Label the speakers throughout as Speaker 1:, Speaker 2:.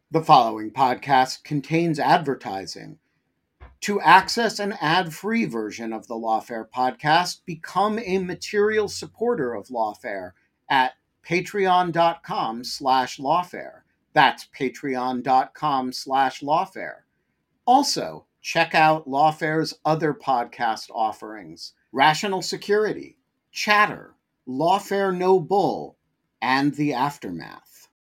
Speaker 1: The following podcast contains advertising. To access an ad-free version of the Lawfare podcast, become a material supporter of Lawfare at patreon.com/lawfare. That's patreon.com/lawfare. Also, check out Lawfare's other podcast offerings: Rational Security, Chatter, Lawfare No Bull, and The Aftermath.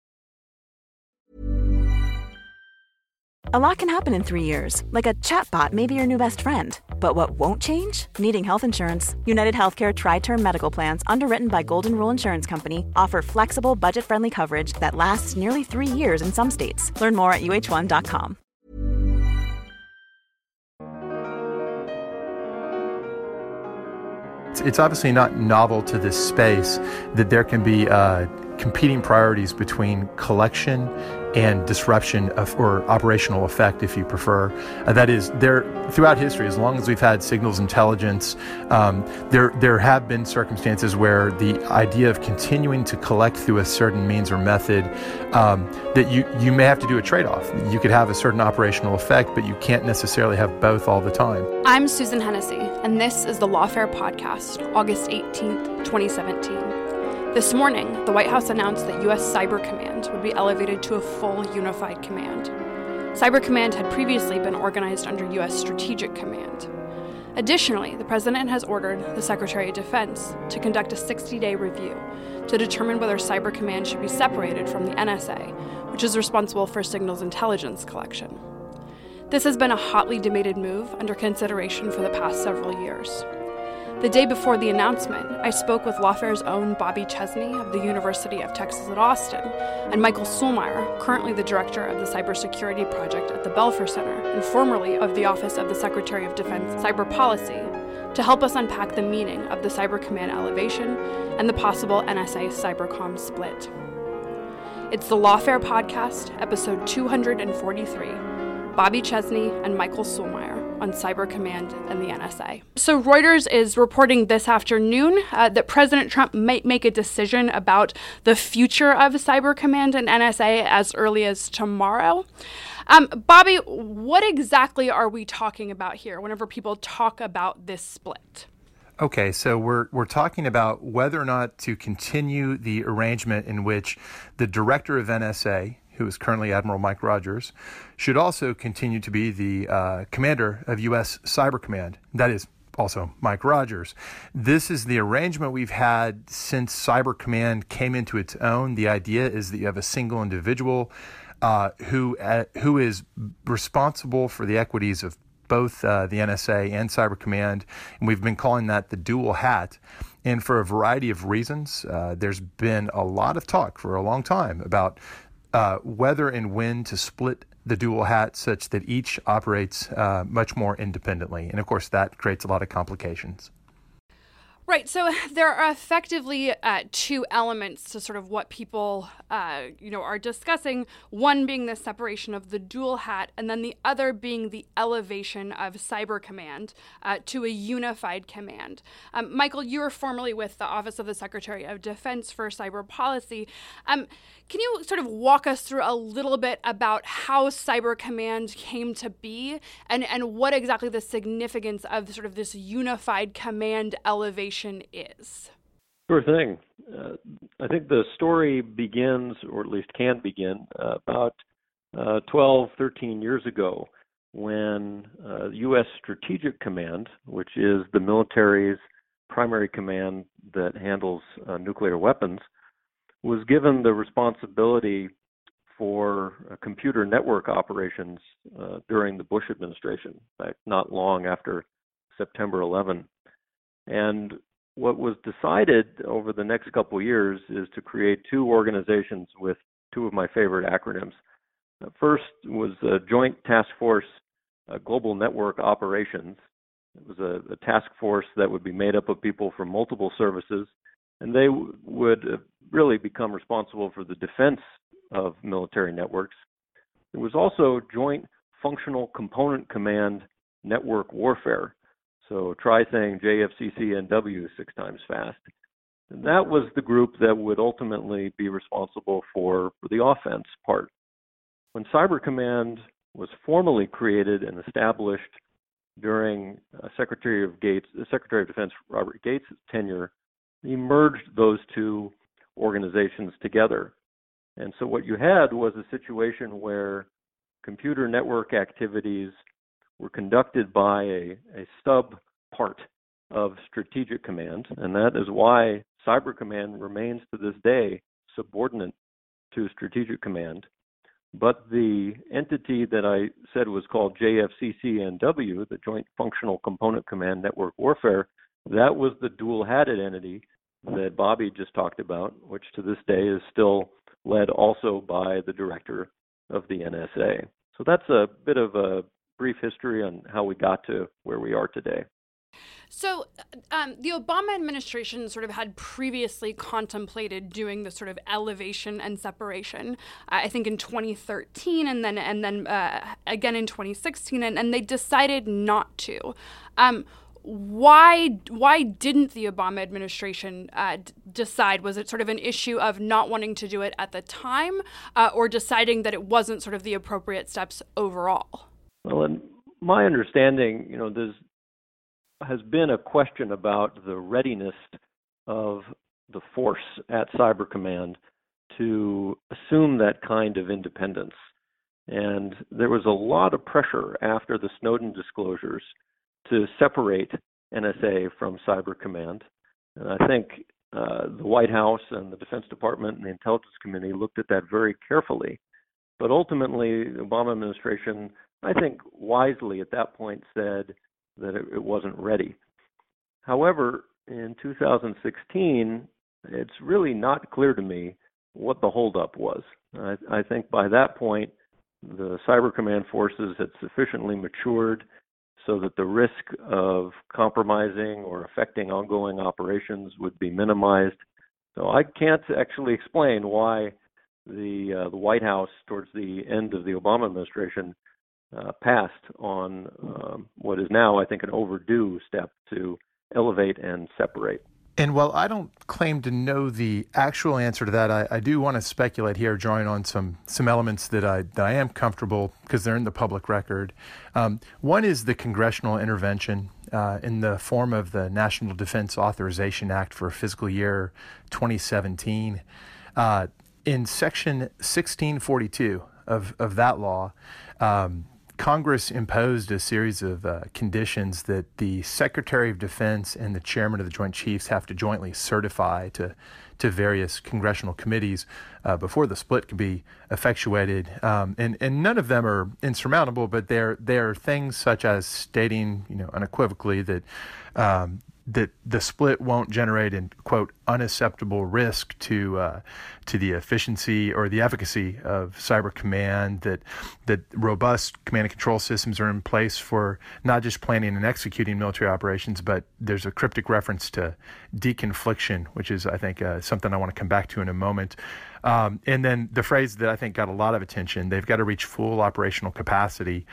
Speaker 2: A lot can happen in 3 years, like a chatbot may be your new best friend. But what won't change? Needing health insurance. United Healthcare Tri-Term Medical Plans, underwritten by Golden Rule Insurance Company, offer flexible, budget-friendly coverage that lasts nearly 3 years in some states. Learn more at uh1.com.
Speaker 3: It's obviously not novel to this space that there can be competing priorities between collection and disruption or operational effect, if you prefer. That is, there throughout history, as long as we've had signals intelligence, there have been circumstances where the idea of continuing to collect through a certain means or method, that you may have to do a trade-off. You could have a certain operational effect, but you can't necessarily have both all the time.
Speaker 4: I'm Susan Hennessy, and this is the Lawfare Podcast, August 18th, 2017. This morning, the White House announced that U.S. Cyber Command would be elevated to a full unified command. Cyber Command had previously been organized under U.S. Strategic Command. Additionally, the President has ordered the Secretary of Defense to conduct a 60-day review to determine whether Cyber Command should be separated from the NSA, which is responsible for signals intelligence collection. This has been a hotly debated move under consideration for the past several years. The day before the announcement, I spoke with Lawfare's own Bobby Chesney of the University of Texas at Austin and Michael Sulmeyer, currently the director of the Cybersecurity Project at the Belfer Center and formerly of the Office of the Secretary of Defense Cyber Policy, to help us unpack the meaning of the Cyber Command elevation and the possible NSA Cybercom split. It's the Lawfare Podcast, episode 243, Bobby Chesney and Michael Sulmeyer on Cyber Command and the NSA. So Reuters is reporting this afternoon that President Trump might make a decision about the future of Cyber Command and NSA as early as tomorrow. Bobby, what exactly are we talking about here whenever people talk about this split?
Speaker 3: Okay, so we're talking about whether or not to continue the arrangement in which the director of NSA, who is currently Admiral Mike Rogers, should also continue to be the commander of U.S. Cyber Command. That is also Mike Rogers. This is the arrangement we've had since Cyber Command came into its own. The idea is that you have a single individual who is responsible for the equities of both the NSA and Cyber Command, and we've been calling that the dual hat. And for a variety of reasons, there's been a lot of talk for a long time about whether and when to split the dual hat such that each operates much more independently. And of course, that creates a lot of complications.
Speaker 4: Right. So there are effectively two elements to sort of what people, are discussing. One being the separation of the dual hat, and then the other being the elevation of Cyber Command to a unified command. Michael, you were formerly with the Office of the Secretary of Defense for Cyber Policy. Can you sort of walk us through a little bit about how Cyber Command came to be and what exactly the significance of sort of this unified command elevation is?
Speaker 5: Sure thing. I think the story begins, or at least can begin, about 12, 13 years ago when U.S. Strategic Command, which is the military's primary command that handles nuclear weapons, was given the responsibility for computer network operations during the Bush administration, in fact, not long after September 11. And what was decided over the next couple of years is to create two organizations with two of my favorite acronyms. First was Joint Task Force Global Network Operations. It was a task force that would be made up of people from multiple services, and they would really become responsible for the defense of military networks. There was also Joint Functional Component Command Network Warfare. So try saying JFCCNW 6 times fast. And that was the group that would ultimately be responsible for the offense part. when Cyber Command was formally created and established during Secretary of Defense Robert Gates' tenure, he merged those two organizations together. And so what you had was a situation where computer network activities were conducted by a sub part of Strategic Command, and that is why Cyber Command remains to this day subordinate to Strategic Command. But the entity that I said was called JFCCNW, the Joint Functional Component Command Network Warfare, that was the dual-hatted entity that Bobby just talked about, which to this day is still led also by the director of the NSA. So that's a bit of a brief history on how we got to where we are today.
Speaker 4: So the Obama administration sort of had previously contemplated doing this sort of elevation and separation, I think in 2013 and then again in 2016, and they decided not to. Why didn't the Obama administration decide? Was it sort of an issue of not wanting to do it at the time, or deciding that it wasn't sort of the appropriate steps overall?
Speaker 5: Well, in my understanding, there's has been a question about the readiness of the force at Cyber Command to assume that kind of independence. And there was a lot of pressure after the Snowden disclosures to separate NSA from Cyber Command. And I think the White House and the Defense Department and the Intelligence Committee looked at that very carefully. But ultimately, the Obama administration, I think wisely at that point, said that it wasn't ready. However, in 2016, it's really not clear to me what the holdup was. I think by that point, the Cyber Command forces had sufficiently matured so that the risk of compromising or affecting ongoing operations would be minimized. So I can't actually explain why the White House, towards the end of the Obama administration, passed on what is now, I think, an overdue step to elevate and separate.
Speaker 3: And while I don't claim to know the actual answer to that, I do want to speculate here, drawing on some elements that I am comfortable because they're in the public record. One is the congressional intervention in the form of the National Defense Authorization Act for fiscal year 2017. In Section 1642 of that law, Congress imposed a series of conditions that the Secretary of Defense and the Chairman of the Joint Chiefs have to jointly certify to various congressional committees before the split can be effectuated. And none of them are insurmountable, but they're things such as stating, unequivocally that that the split won't generate an, quote, unacceptable risk to the efficiency or the efficacy of Cyber Command, that robust command and control systems are in place for not just planning and executing military operations, but there's a cryptic reference to deconfliction, which is, I think, something I want to come back to in a moment. And then the phrase that I think got a lot of attention, they've got to reach full operational capacity.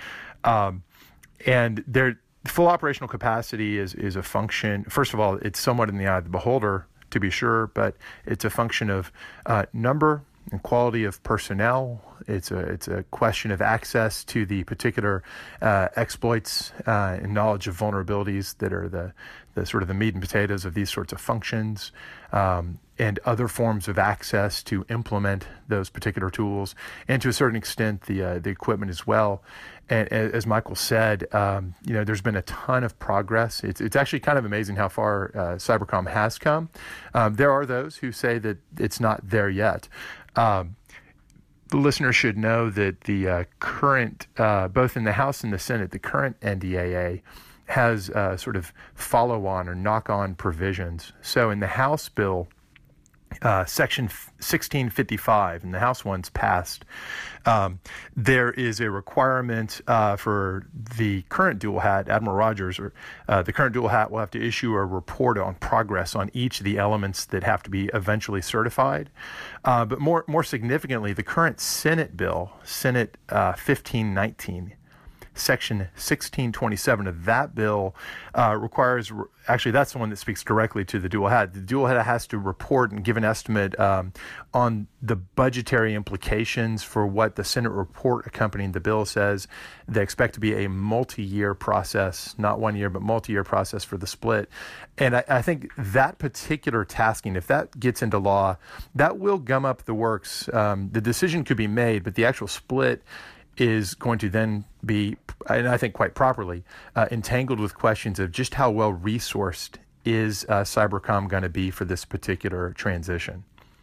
Speaker 3: And full operational capacity is a function. First of all, it's somewhat in the eye of the beholder, to be sure, but it's a function of number and quality of personnel. It's a question of access to the particular exploits and knowledge of vulnerabilities that are the sort of the meat and potatoes of these sorts of functions, and other forms of access to implement those particular tools, and to a certain extent the equipment as well. And as Michael said, there's been a ton of progress. It's actually kind of amazing how far Cybercom has come. There are those who say that it's not there yet. The listener should know that the current, both in the House and the Senate, the current NDAA has sort of follow-on or knock-on provisions. So in the House bill, Section 1655, and the House one's passed, there is a requirement for the current dual hat, Admiral Rogers, or the current dual hat will have to issue a report on progress on each of the elements that have to be eventually certified. But more significantly, the current Senate bill, Senate 1519, Section 1627 of that bill requires, actually that's the one that speaks directly to the dual hat. The dual hat has to report and give an estimate on the budgetary implications for what the Senate report accompanying the bill says. They expect to be a multi-year process, not 1 year, but multi-year process for the split. And I think that particular tasking, if that gets into law, that will gum up the works. The decision could be made, but the actual split is going to then be, and I think quite properly, entangled with questions of just how well resourced is Cybercom going to be for this particular transition.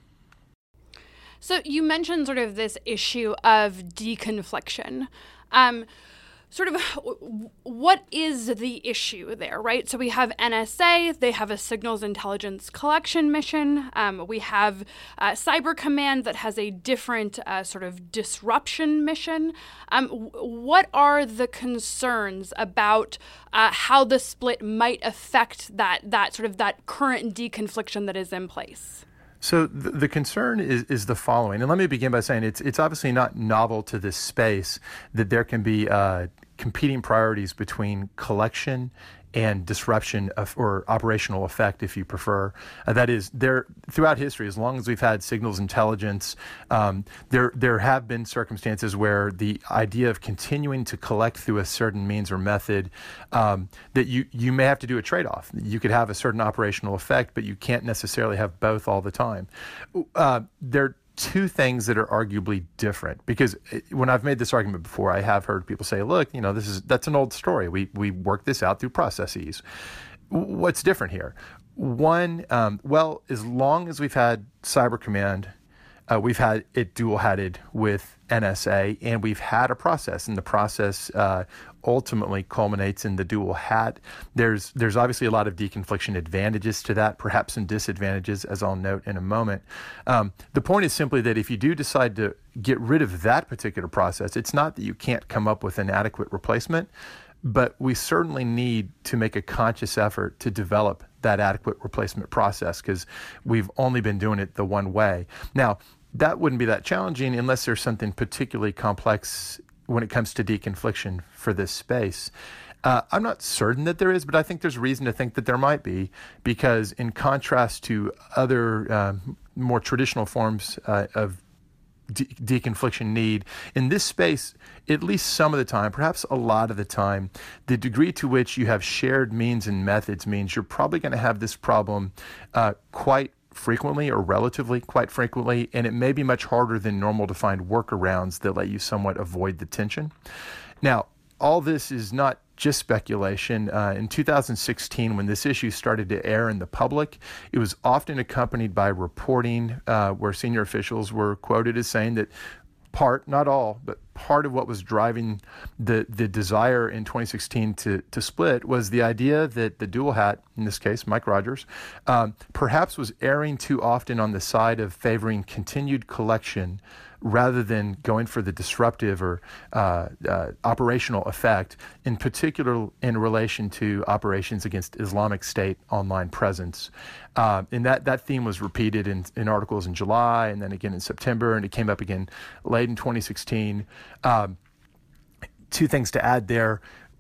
Speaker 4: So you mentioned sort of this issue of deconfliction. Sort of what is the issue there, right? So we have NSA, they have a signals intelligence collection mission. We have Cyber Command that has a different sort of disruption mission. What are the concerns about how the split might affect that sort of that current deconfliction that is in place?
Speaker 3: So the concern is the following, and let me begin by saying it's obviously not novel to this space that there can be competing priorities between collection and disruption or operational effect, if you prefer. That is, there throughout history, as long as we've had signals intelligence, there have been circumstances where the idea of continuing to collect through a certain means or method, that you may have to do a trade-off. You could have a certain operational effect, but you can't necessarily have both all the time. There two things that are arguably different, because when I've made this argument before, I have heard people say, look, that's an old story. We work this out through processes. What's different here? One, as long as we've had Cyber Command, we've had it dual-hatted with NSA, and we've had a process, and the process ultimately culminates in the dual hat. There's obviously a lot of deconfliction advantages to that, perhaps some disadvantages, as I'll note in a moment. The point is simply that if you do decide to get rid of that particular process, it's not that you can't come up with an adequate replacement, but we certainly need to make a conscious effort to develop that adequate replacement process, because we've only been doing it the one way. Now, that wouldn't be that challenging unless there's something particularly complex when it comes to deconfliction for this space. I'm not certain that there is, but I think there's reason to think that there might be, because in contrast to other more traditional forms of deconfliction need, in this space, at least some of the time, perhaps a lot of the time, the degree to which you have shared means and methods means you're probably going to have this problem quite frequently, or relatively quite frequently, and it may be much harder than normal to find workarounds that let you somewhat avoid the tension. Now, all this is not just speculation. In 2016, when this issue started to air in the public, it was often accompanied by reporting where senior officials were quoted as saying that part, not all, but part of what was driving the desire in 2016 to split was the idea that the dual hat, in this case, Mike Rogers, perhaps was erring too often on the side of favoring continued collection rather than going for the disruptive or operational effect, in particular in relation to operations against Islamic State online presence. And that theme was repeated in articles in July, and then again in September, and it came up again late in 2016. Two things to add there.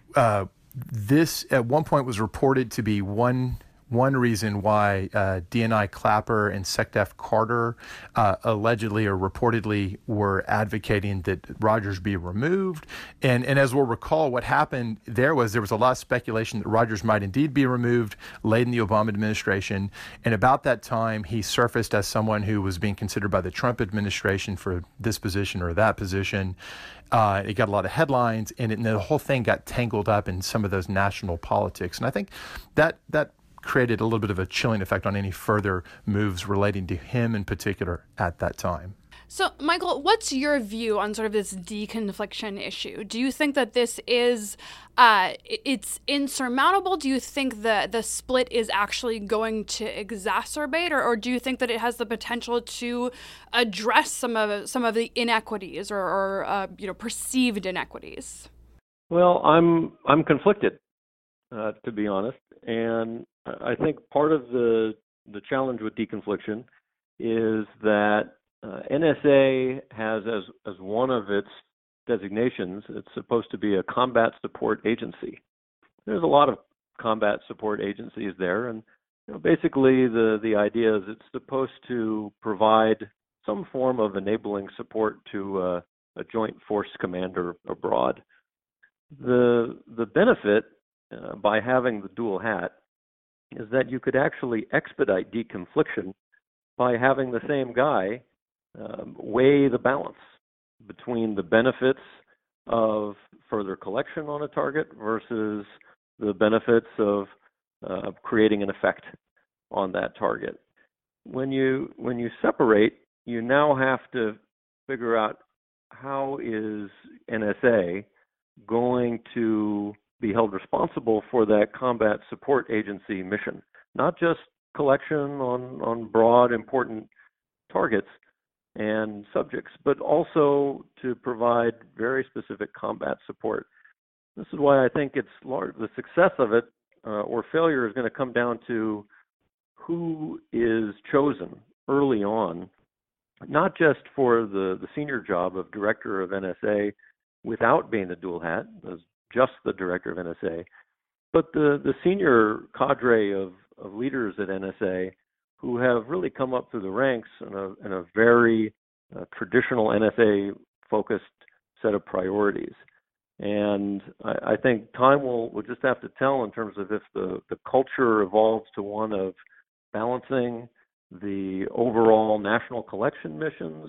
Speaker 3: This at one point was reported to be one reason why DNI Clapper and SecDef Carter allegedly or reportedly were advocating that Rogers be removed. And as we'll recall, what happened there was a lot of speculation that Rogers might indeed be removed late in the Obama administration. And about that time, he surfaced as someone who was being considered by the Trump administration for this position or that position. It got a lot of headlines, and the whole thing got tangled up in some of those national politics. And I think that created a little bit of a chilling effect on any further moves relating to him in particular at that time.
Speaker 4: So, Michael, what's your view on sort of this deconfliction issue? Do you think that this is, it's insurmountable? Do you think that the split is actually going to exacerbate, or do you think that it has the potential to address some of the inequities or perceived inequities?
Speaker 5: Well, I'm conflicted, to be honest, and I think part of the challenge with deconfliction is that NSA has as one of its designations, it's supposed to be a combat support agency. There's a lot of combat support agencies there, and basically the idea is it's supposed to provide some form of enabling support to a joint force commander abroad. The benefit by having the dual hat is that you could actually expedite deconfliction by having the same guy weigh the balance between the benefits of further collection on a target versus the benefits of creating an effect on that target. When you separate, you now have to figure out how is NSA going to be held responsible for that combat support agency mission, not just collection on broad important targets and subjects, but also to provide very specific combat support. This is why I think it's the success of it or failure is going to come down to who is chosen early on, not just for the senior job of director of NSA without being the dual hat, as just the director of NSA, but the senior cadre of leaders at NSA who have really come up through the ranks in a very traditional NSA-focused set of priorities. And I think time will just have to tell in terms of if the culture evolves to one of balancing the overall national collection missions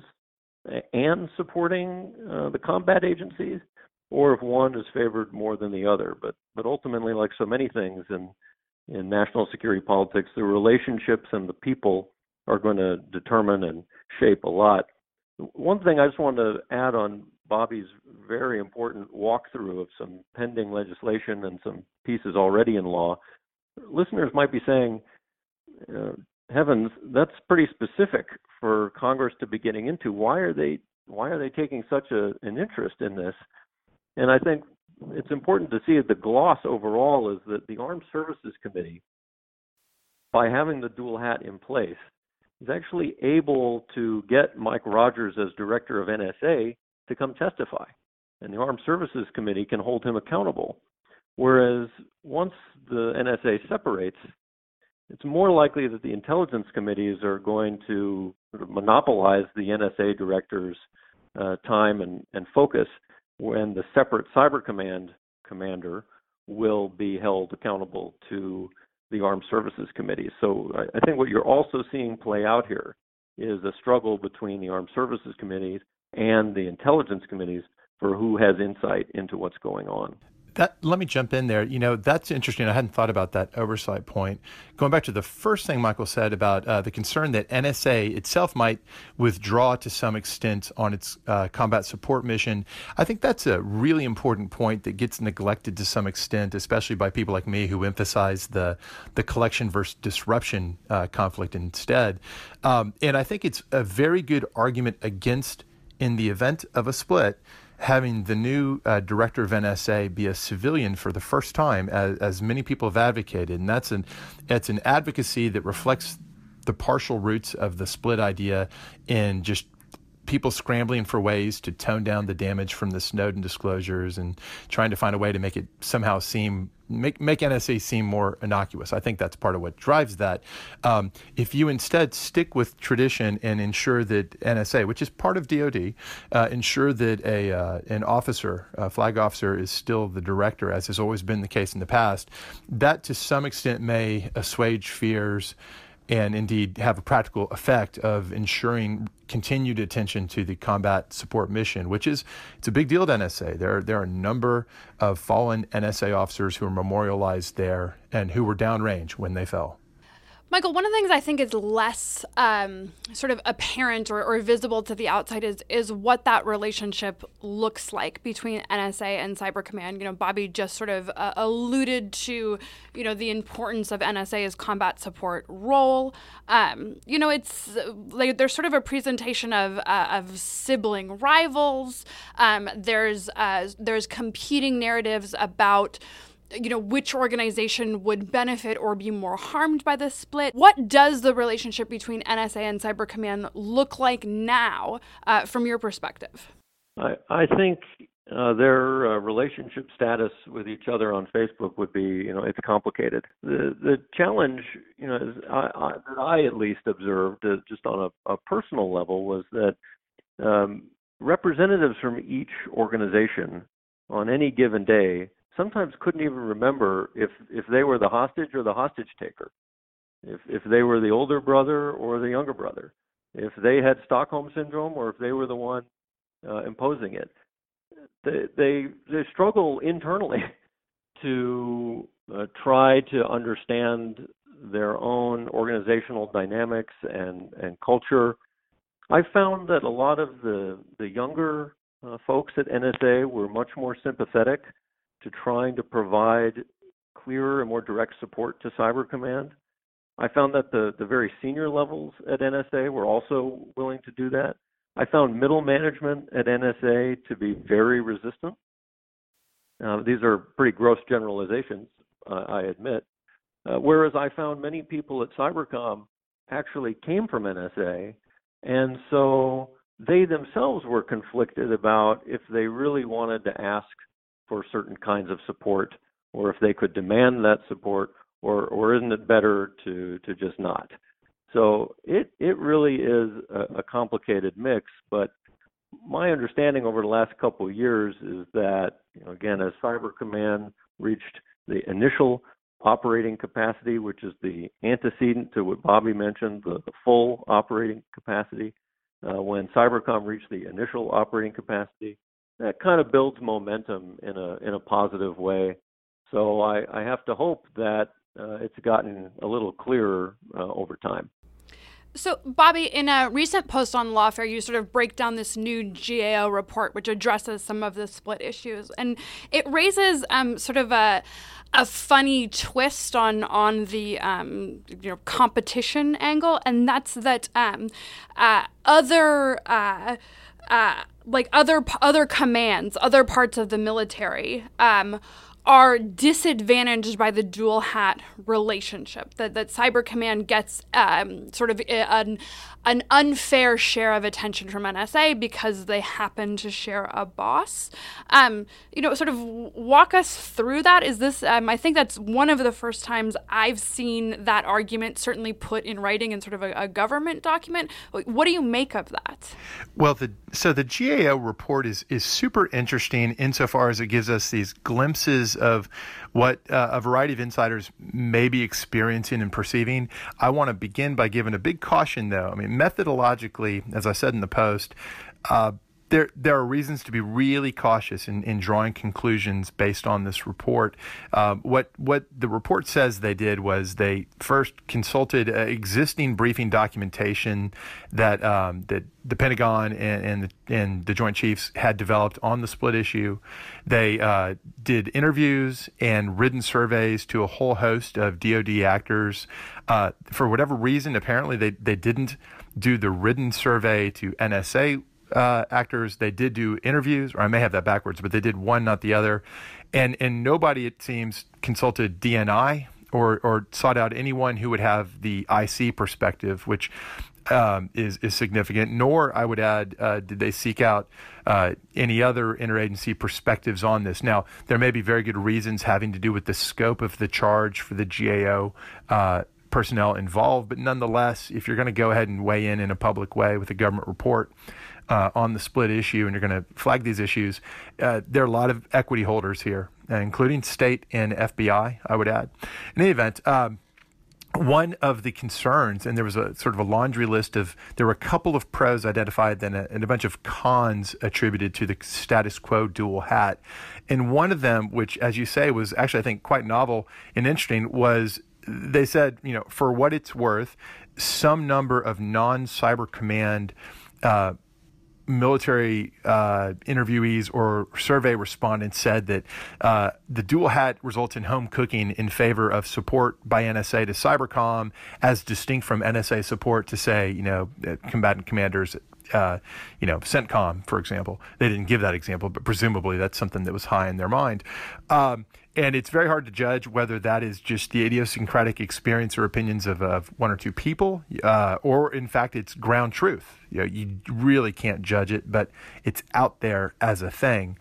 Speaker 5: and supporting the combat agencies, or if one is favored more than the other. But ultimately, like so many things in national security politics, the relationships and the people are going to determine and shape a lot. One thing I just wanted to add on Bobby's very important walkthrough of some pending legislation and some pieces already in law, listeners might be saying, heavens, that's pretty specific for Congress to be getting into. Why are they taking such an interest in this? And I think it's important to see the gloss overall is that the Armed Services Committee, by having the dual hat in place, is actually able to get Mike Rogers as director of NSA to come testify. And the Armed Services Committee can hold him accountable. Whereas once the NSA separates, it's more likely that the intelligence committees are going to sort of monopolize the NSA director's time and focus, when the separate Cyber Command commander will be held accountable to the Armed Services Committee. So I think what you're also seeing play out here is a struggle between the Armed Services Committees and the intelligence committees for who has insight into what's going on.
Speaker 3: Let me jump in there. That's interesting. I hadn't thought about that oversight point. Going back to the first thing Michael said about the concern that NSA itself might withdraw to some extent on its combat support mission, I think that's a really important point that gets neglected to some extent, especially by people like me who emphasize the collection versus disruption conflict instead. And I think it's a very good argument against, in the event of a split, having the new director of NSA be a civilian for the first time, as many people have advocated. And it's an advocacy that reflects the partial roots of the split idea in just people scrambling for ways to tone down the damage from the Snowden disclosures and trying to find a way to make it somehow make NSA seem more innocuous. I think that's part of what drives that. If you instead stick with tradition and ensure that NSA, which is part of DoD, ensure that an officer, a flag officer, is still the director, as has always been the case in the past, that to some extent may assuage fears and indeed have a practical effect of ensuring continued attention to the combat support mission, it's a big deal to NSA. There are a number of fallen NSA officers who are memorialized there and who were downrange when they fell.
Speaker 4: Michael, one of the things I think is less sort of apparent or visible to the outside is what that relationship looks like between NSA and Cyber Command. Bobby just sort of alluded to, the importance of NSA's combat support role. It's like there's sort of a presentation of sibling rivals. There's competing narratives about which organization would benefit or be more harmed by this split. What does the relationship between NSA and Cyber Command look like now from your perspective?
Speaker 5: I think their relationship status with each other on Facebook would be, it's complicated. The challenge, that I at least observed just on a personal level was that representatives from each organization on any given day sometimes couldn't even remember if they were the hostage or the hostage taker, if they were the older brother or the younger brother, if they had Stockholm syndrome or if they were the one imposing it. They struggle internally to try to understand their own organizational dynamics and culture. I found that a lot of the younger folks at NSA were much more sympathetic to trying to provide clearer and more direct support to Cyber Command. I found that the very senior levels at NSA were also willing to do that. I found middle management at NSA to be very resistant. These are pretty gross generalizations, I admit. Whereas I found many people at Cybercom actually came from NSA, and so they themselves were conflicted about if they really wanted to ask for certain kinds of support, or if they could demand that support, or isn't it better to just not? So it really is a complicated mix, but my understanding over the last couple of years is that, again, as Cyber Command reached the initial operating capacity, which is the antecedent to what Bobby mentioned, the full operating capacity, when Cybercom reached the initial operating capacity, that kind of builds momentum in a positive way. So I have to hope that it's gotten a little clearer over time.
Speaker 4: So, Bobby, in a recent post on Lawfare, you sort of break down this new GAO report, which addresses some of the split issues, and it raises sort of a funny twist on the competition angle, and that's that other commands, other parts of the military are disadvantaged by the dual hat relationship, that Cyber Command gets sort of an unfair share of attention from NSA because they happen to share a boss. Sort of walk us through that. Is this, I think that's one of the first times I've seen that argument certainly put in writing in sort of a government document. What do you make of that?
Speaker 3: Well, the GAO report is super interesting insofar as it gives us these glimpses of what a variety of insiders may be experiencing and perceiving. I want to begin by giving a big caution, though. I mean, methodologically, as I said in the post, there are reasons to be really cautious in drawing conclusions based on this report. What the report says they did was they first consulted existing briefing documentation that the Pentagon and the Joint Chiefs had developed on the split issue. They did interviews and written surveys to a whole host of DoD actors. For whatever reason, apparently they didn't do the written survey to NSA actors. They did do interviews, or I may have that backwards, but they did one, not the other. And nobody, it seems, consulted DNI or sought out anyone who would have the IC perspective, which is significant. Nor, I would add, did they seek out any other interagency perspectives on this. Now, there may be very good reasons having to do with the scope of the charge for the GAO personnel involved, but nonetheless, if you're going to go ahead and weigh in a public way with a government report on the split issue, and you're going to flag these issues, there are a lot of equity holders here, including state and FBI, I would add. In any event, one of the concerns, and there was a sort of a laundry list there were a couple of pros identified and a bunch of cons attributed to the status quo dual hat. And one of them, which, as you say, was actually, I think, quite novel and interesting, was they said, for what it's worth, some number of non-Cyber Command military interviewees or survey respondents said that the dual hat results in home cooking in favor of support by NSA to Cybercom, as distinct from NSA support to, say, combatant commanders CENTCOM, for example. They didn't give that example, but presumably that's something that was high in their mind. And it's very hard to judge whether that is just the idiosyncratic experience or opinions of one or two people, or in fact it's ground truth. You really can't judge it, but it's out there as a thing.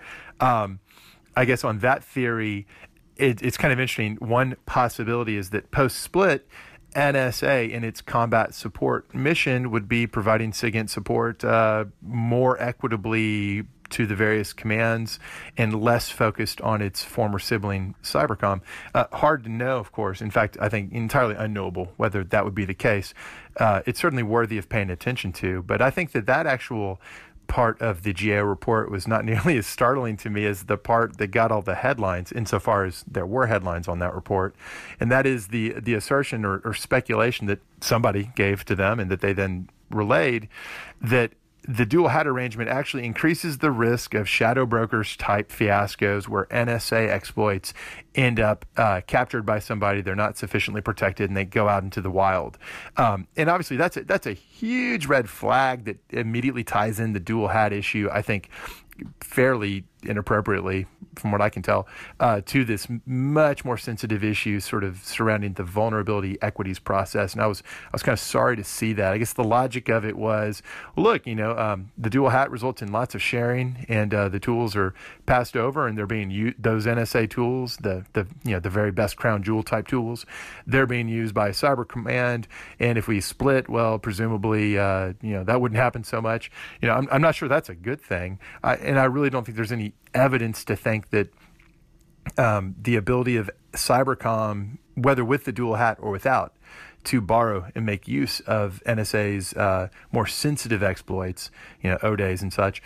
Speaker 3: I guess on that theory, it's kind of interesting. One possibility is that post-split, NSA in its combat support mission would be providing SIGINT support more equitably to the various commands and less focused on its former sibling Cybercom. Hard to know, of course. In fact, I think entirely unknowable whether that would be the case. It's certainly worthy of paying attention to, but I think that actual part of the GAO report was not nearly as startling to me as the part that got all the headlines, insofar as there were headlines on that report. And that is the assertion or speculation that somebody gave to them and that they then relayed, that the dual hat arrangement actually increases the risk of shadow brokers type fiascos where NSA exploits end up captured by somebody, they're not sufficiently protected, and they go out into the wild. And obviously that's a huge red flag that immediately ties in the dual hat issue, I think, fairly inappropriately, from what I can tell, to this much more sensitive issue sort of surrounding the vulnerability equities process. And I was kind of sorry to see that. I guess the logic of it was, well, look, the dual hat results in lots of sharing, and the tools are passed over, and they're being used. Those NSA tools, the very best crown jewel type tools, they're being used by Cyber Command. And if we split, well, presumably, that wouldn't happen so much. I'm not sure that's a good thing. And I really don't think there's any evidence to think that the ability of Cybercom, whether with the dual hat or without, to borrow and make use of NSA's more sensitive exploits, ODAs and such,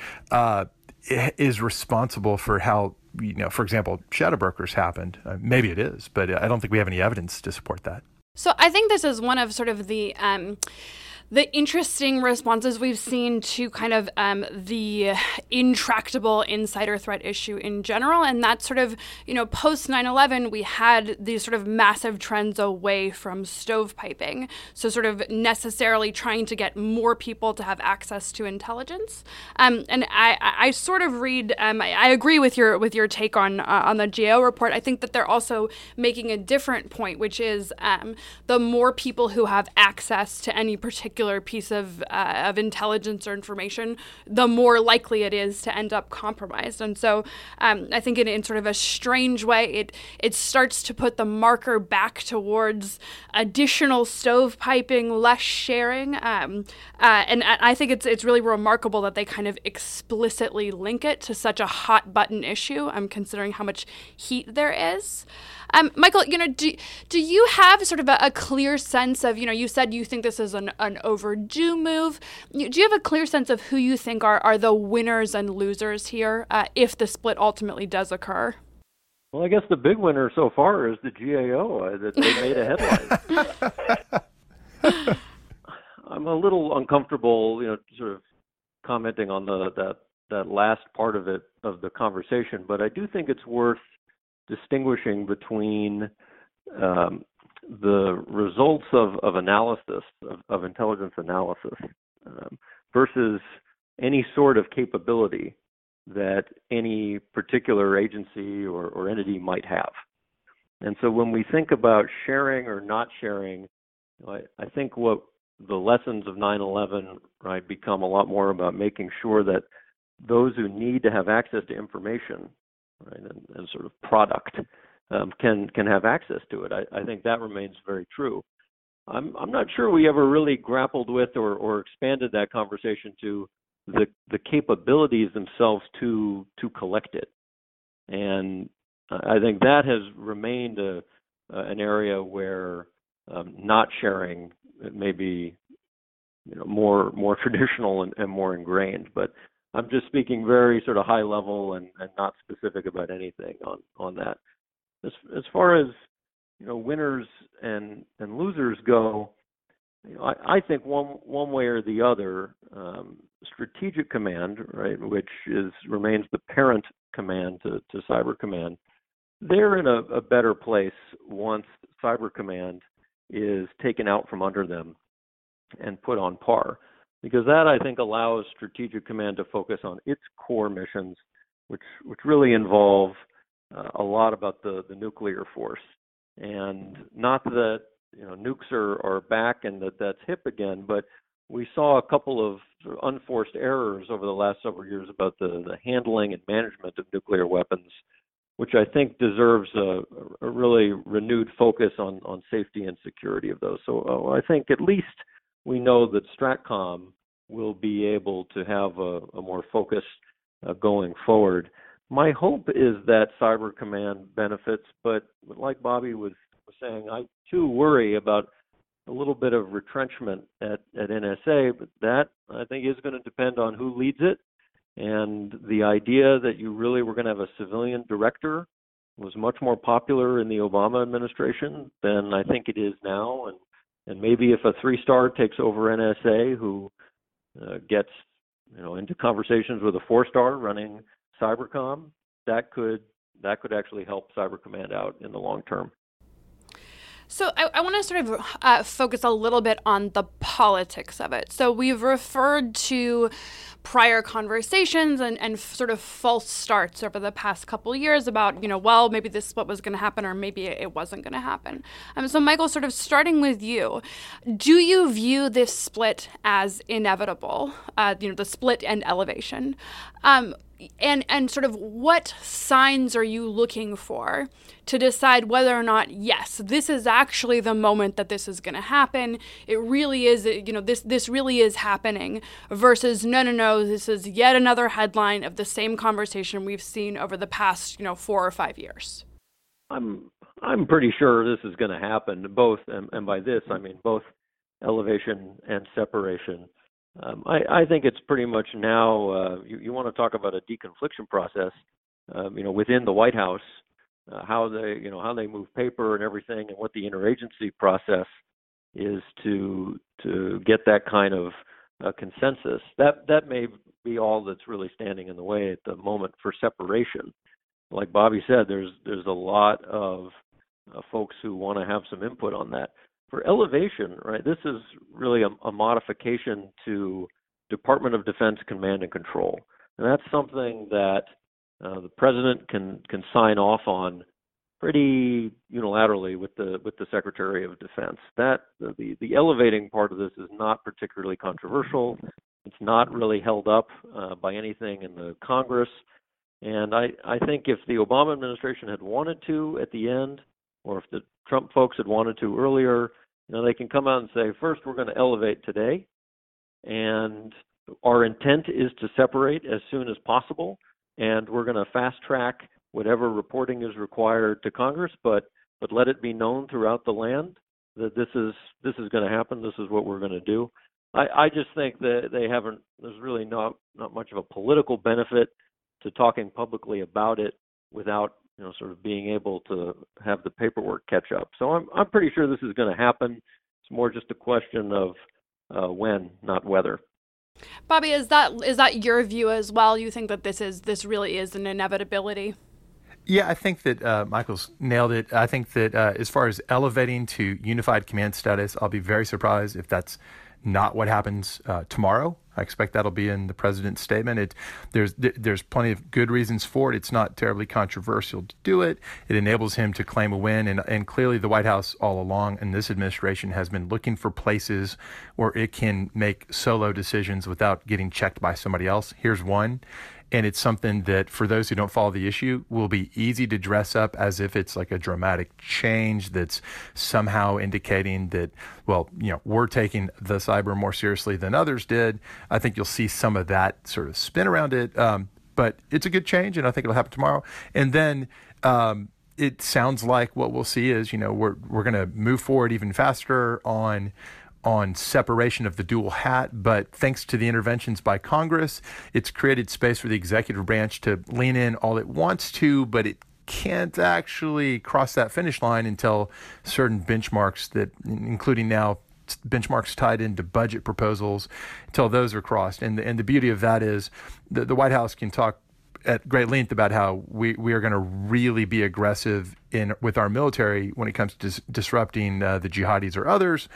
Speaker 3: is responsible for how, for example, shadow brokers happened. Maybe it is, but I don't think we have any evidence to support that.
Speaker 4: So I think this is one of sort of the interesting responses we've seen to kind of the intractable insider threat issue in general. And that's sort of, post 9/11, we had these sort of massive trends away from stovepiping. So sort of necessarily trying to get more people to have access to intelligence. And I sort of read, I agree with your take on the GAO report. I think that they're also making a different point, which is the more people who have access to any particular piece of intelligence or information, the more likely it is to end up compromised. And so I think in sort of a strange way, it starts to put the marker back towards additional stovepiping, less sharing. And I think it's really remarkable that they kind of explicitly link it to such a hot button issue, considering how much heat there is. Michael, do you have sort of a clear sense of, you said you think this is an overdue move. Do you have a clear sense of who you think are the winners and losers here if the split ultimately does occur?
Speaker 5: Well, I guess the big winner so far is the GAO, that they made a headline. I'm a little uncomfortable, sort of commenting on that last part of it, of the conversation, but I do think it's worth distinguishing between the results of analysis, of intelligence analysis, versus any sort of capability that any particular agency or entity might have. And so when we think about sharing or not sharing, I think what the lessons of 9/11, right, become a lot more about making sure that those who need to have access to information, right, and sort of product, can have access to it. I think that remains very true. I'm not sure we ever really grappled with or expanded that conversation to the capabilities themselves to collect it, and I think that has remained an area where not sharing may be more traditional and more ingrained, but I'm just speaking very sort of high level and not specific about anything on that. As far as winners and losers go, I think one way or the other, Strategic Command, right, which remains the parent command to Cyber Command, they're in a better place once Cyber Command is taken out from under them and put on par. because that, I think, allows Strategic Command to focus on its core missions, which really involve a lot about the nuclear force. And not that nukes are back and that's hip again, but we saw a couple of unforced errors over the last several years about the handling and management of nuclear weapons, which I think deserves a really renewed focus on safety and security of those. So I think at least we know that STRATCOM will be able to have a more focus going forward. My hope is that Cyber Command benefits, but like Bobby was saying, I too worry about a little bit of retrenchment at NSA, but that I think is going to depend on who leads it. And the idea that you really were going to have a civilian director was much more popular in the Obama administration than I think it is now. And maybe if a 3-star takes over NSA, who gets into conversations with a 4-star running Cybercom, that could actually help Cyber Command out in the long term.
Speaker 4: So I want to sort of focus a little bit on the politics of it. So we've referred to prior conversations and sort of false starts over the past couple of years about, well, maybe this is what was going to happen or maybe it wasn't going to happen. So Michael, sort of starting with you, do you view this split as inevitable, the split and elevation? And sort of what signs are you looking for to decide whether or not, yes, this is actually the moment that this is going to happen. It really is, this really is happening versus no, this is yet another headline of the same conversation we've seen over the past, 4 or 5 years.
Speaker 5: I'm pretty sure this is going to happen, both, and by this I mean both elevation and separation. I think it's pretty much now, you want to talk about a deconfliction process, within the White House, how they move paper and everything, and what the interagency process is to get that kind of consensus. That may be all that's really standing in the way at the moment for separation. Like Bobby said, there's a lot of folks who want to have some input on that. For elevation, right, this is really a modification to Department of Defense command and control. And that's something that the president can sign off on pretty unilaterally with the Secretary of Defense. That the elevating part of this is not particularly controversial. It's not really held up by anything in the Congress. And I think if the Obama administration had wanted to at the end, or if the Trump folks had wanted to earlier, they can come out and say, first, we're going to elevate today, and our intent is to separate as soon as possible, and we're going to fast track whatever reporting is required to Congress, but let it be known throughout the land that this is going to happen. This is what we're going to do. I just think that there's really not much of a political benefit to talking publicly about it without sort of being able to have the paperwork catch up. So I'm pretty sure this is going to happen. It's more just a question of when, not whether.
Speaker 4: Bobby, is that your view as well? You think that this really is an inevitability?
Speaker 3: Yeah, I think that Michael's nailed it. I think that as far as elevating to unified command status, I'll be very surprised if that's not what happens tomorrow. I expect that'll be in the president's statement. There's plenty of good reasons for it. It's not terribly controversial to do it. It enables him to claim a win. And clearly the White House all along and this administration has been looking for places where it can make solo decisions without getting checked by somebody else. Here's one. And it's something that, for those who don't follow the issue, will be easy to dress up as if it's like a dramatic change that's somehow indicating that, well, we're taking the cyber more seriously than others did. I think you'll see some of that sort of spin around it. But it's a good change, and I think it'll happen tomorrow. And then it sounds like what we'll see is, we're going to move forward even faster on separation of the dual hat, but thanks to the interventions by Congress, it's created space for the executive branch to lean in all it wants to, but it can't actually cross that finish line until certain benchmarks that, including now benchmarks tied into budget proposals, until those are crossed. And the beauty of that is the White House can talk at great length about how we are going to really be aggressive with our military when it comes to disrupting the jihadis or others.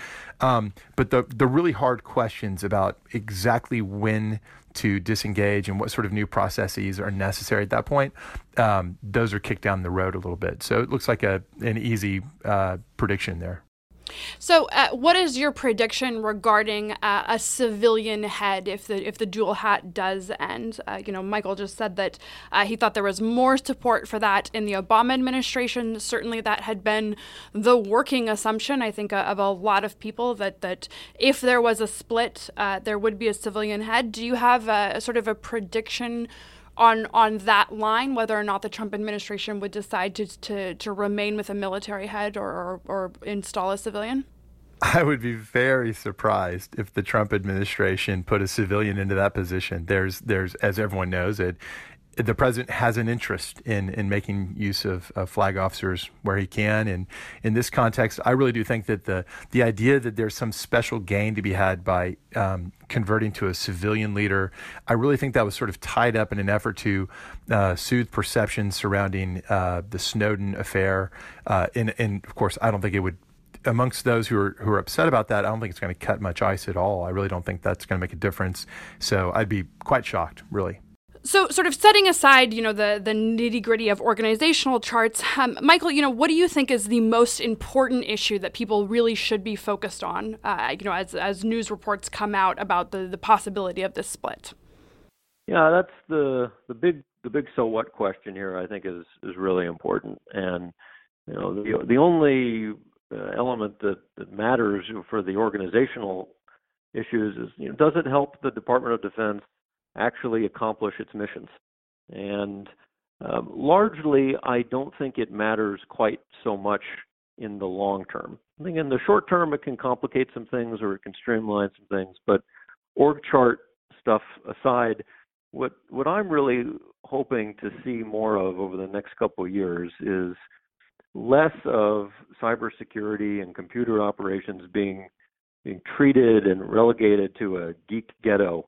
Speaker 3: But the really hard questions about exactly when to disengage and what sort of new processes are necessary at that point, those are kicked down the road a little bit. So it looks like an easy prediction there.
Speaker 4: So what is your prediction regarding a civilian head if the dual hat does end? Michael just said that he thought there was more support for that in the Obama administration. Certainly that had been the working assumption, I think, of a lot of people, that if there was a split, there would be a civilian head. Do you have a sort of a prediction on that line, whether or not the Trump administration would decide to remain with a military head or install a civilian?
Speaker 3: I would be very surprised if the Trump administration put a civilian into that position. There's as everyone knows, the president has an interest in making use of flag officers where he can. And in this context, I really do think that the idea that there's some special gain to be had by converting to a civilian leader, I really think that was sort of tied up in an effort to soothe perceptions surrounding the Snowden affair. And of course, I don't think it would, amongst those who are upset about that, I don't think it's going to cut much ice at all. I really don't think that's going to make a difference. So I'd be quite shocked, really.
Speaker 4: So sort of setting aside, the nitty-gritty of organizational charts, Michael, what do you think is the most important issue that people really should be focused on, as news reports come out about the possibility of this split?
Speaker 5: Yeah, that's the big so what question here, I think, is really important. And, the only element that matters for the organizational issues is, does it help the Department of Defense actually accomplish its missions? And largely, I don't think it matters quite so much in the long term. I think in the short term, it can complicate some things or it can streamline some things. But org chart stuff aside, what I'm really hoping to see more of over the next couple of years is less of cybersecurity and computer operations being treated and relegated to a geek ghetto.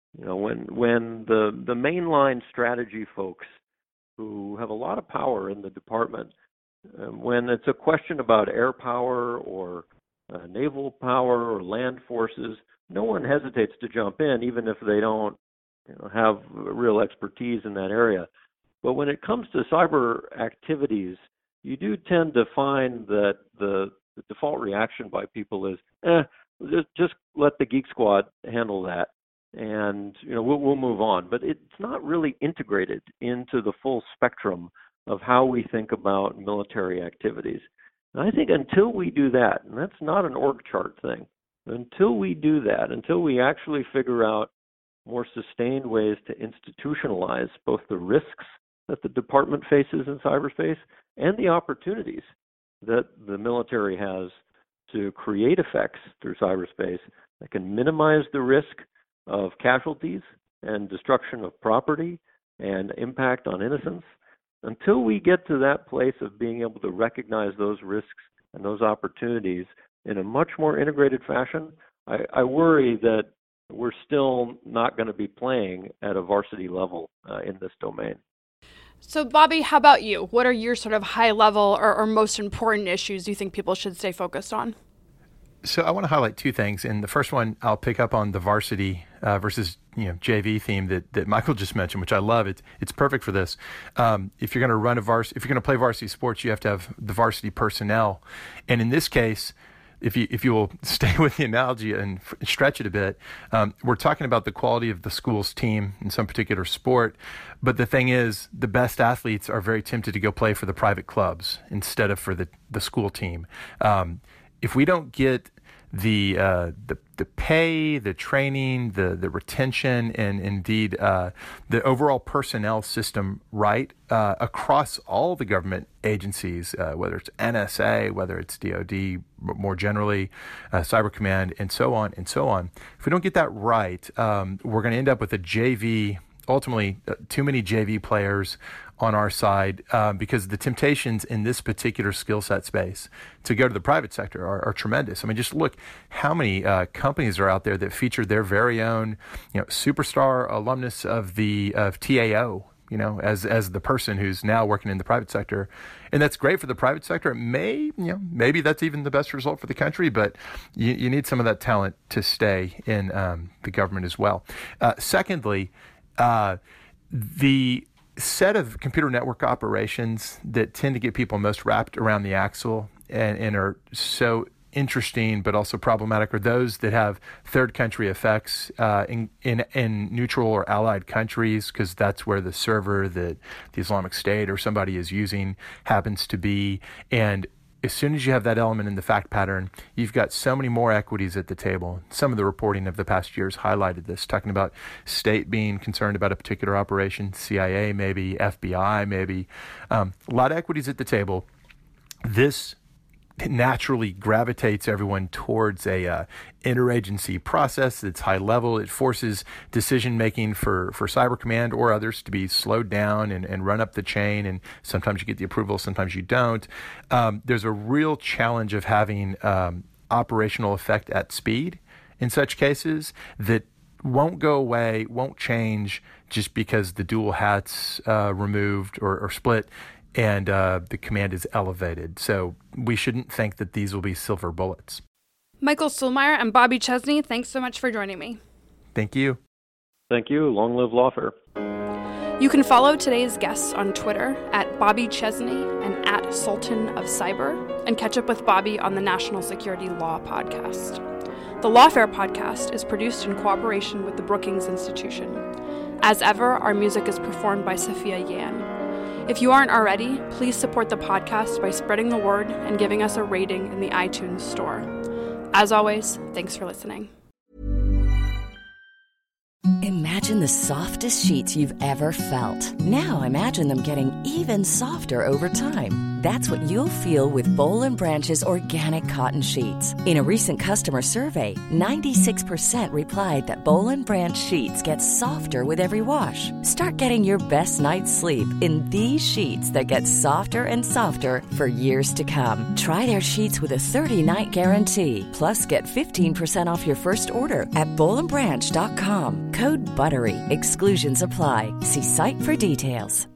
Speaker 5: When the mainline strategy folks who have a lot of power in the department, when it's a question about air power or naval power or land forces, no one hesitates to jump in, even if they don't have real expertise in that area. But when it comes to cyber activities, you do tend to find that the default reaction by people is, just let the Geek Squad handle that, and we'll move on. But it's not really integrated into the full spectrum of how we think about military activities. And I think until we do that, and that's not an org chart thing, until we do that, until we actually figure out more sustained ways to institutionalize both the risks that the department faces in cyberspace and the opportunities that the military has to create effects through cyberspace that can minimize the risk of casualties and destruction of property and impact on innocence, until we get to that place of being able to recognize those risks and those opportunities in a much more integrated fashion, I worry that we're still not going to be playing at a varsity level in this domain.
Speaker 4: So, Bobby, how about you? What are your sort of high-level or most important issues you think people should stay focused on?
Speaker 3: So I want to highlight two things. And the first one, I'll pick up on the varsity versus JV theme that Michael just mentioned, which I love. It's perfect for this. If you're going to play varsity sports, you have to have the varsity personnel. And in this case, if you will stay with the analogy and stretch it a bit, we're talking about the quality of the school's team in some particular sport. But the thing is, the best athletes are very tempted to go play for the private clubs instead of for the school team. If we don't get the pay, the training, the retention, and indeed the overall personnel system right across all the government agencies, whether it's NSA, whether it's DoD more generally, Cyber Command, and so on and so on. If we don't get that right, we're going to end up with a JV. Ultimately, too many JV players on our side because the temptations in this particular skill set space to go to the private sector are tremendous. I mean, just look how many companies are out there that feature their very own, superstar alumnus of TAO, as the person who's now working in the private sector. And that's great for the private sector. Maybe that's even the best result for the country, but you need some of that talent to stay in the government as well. Secondly, the set of computer network operations that tend to get people most wrapped around the axle and are so interesting but also problematic are those that have third country effects in neutral or allied countries, because that's where the server that the Islamic State or somebody is using happens to be. And as soon as you have that element in the fact pattern, you've got so many more equities at the table. Some of the reporting of the past years highlighted this, talking about state being concerned about a particular operation, CIA maybe, FBI maybe, a lot of equities at the table. This naturally gravitates everyone towards a interagency process that's high level. It forces decision making for Cyber Command or others to be slowed down and run up the chain, and sometimes you get the approval, sometimes you don't. There's a real challenge of having operational effect at speed in such cases that won't go away, won't change just because the dual hat's removed or split and the command is elevated. So we shouldn't think that these will be silver bullets.
Speaker 4: Michael Stuhlmeier and Bobby Chesney, thanks so much for joining me.
Speaker 3: Thank you.
Speaker 5: Thank you. Long live Lawfare.
Speaker 4: You can follow today's guests on Twitter at Bobby Chesney and at Sultan of Cyber, and catch up with Bobby on the National Security Law podcast. The Lawfare podcast is produced in cooperation with the Brookings Institution. As ever, our music is performed by Sophia Yan. If you aren't already, please support the podcast by spreading the word and giving us a rating in the iTunes store. As always, thanks for listening.
Speaker 6: Imagine the softest sheets you've ever felt. Now imagine them getting even softer over time. That's what you'll feel with Boll & Branch's organic cotton sheets. In a recent customer survey, 96% replied that Boll & Branch sheets get softer with every wash. Start getting your best night's sleep in these sheets that get softer and softer for years to come. Try their sheets with a 30-night guarantee. Plus, get 15% off your first order at bollandbranch.com. Code BUTTERY. Exclusions apply. See site for details.